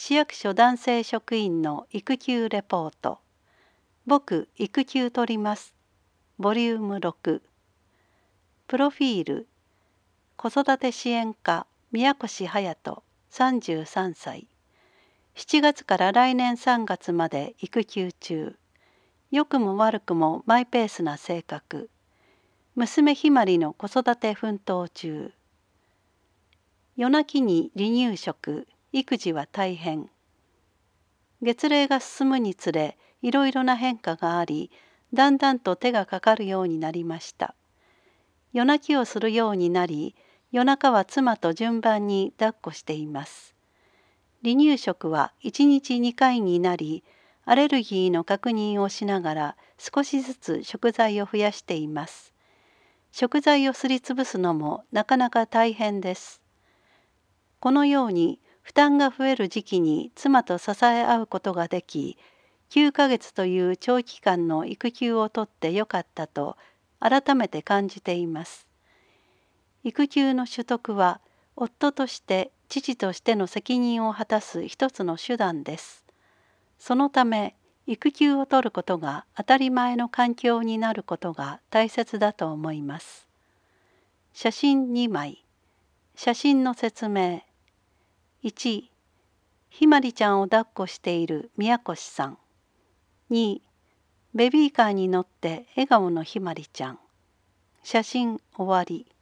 市役所男性職員の育休レポート。僕、育休取ります。ボリューム6。プロフィール。子育て支援課、宮越隼人、33歳。7月から来年3月まで育休中。良くも悪くもマイペースな性格。娘ひまりの子育て奮闘中。夜泣きに離乳食、育児は大変。月齢が進むにつれ、いろいろな変化があり、だんだんと手がかかるようになりました。夜泣きをするようになり、夜中は妻と順番に抱っこしています。離乳食は1日2回になり、アレルギーの確認をしながら少しずつ食材を増やしています。食材をすりつぶすのもなかなか大変です。このように負担が増える時期に妻と支え合うことができ、9ヶ月という長期間の育休を取ってよかったと改めて感じています。育休の取得は夫として父としての責任を果たす一つの手段です。そのため育休を取ることが当たり前の環境になることが大切だと思います。写真2枚。写真の説明。1、ひまりちゃんを抱っこしている宮越さん。2、ベビーカーに乗って笑顔のひまりちゃん。写真終わり。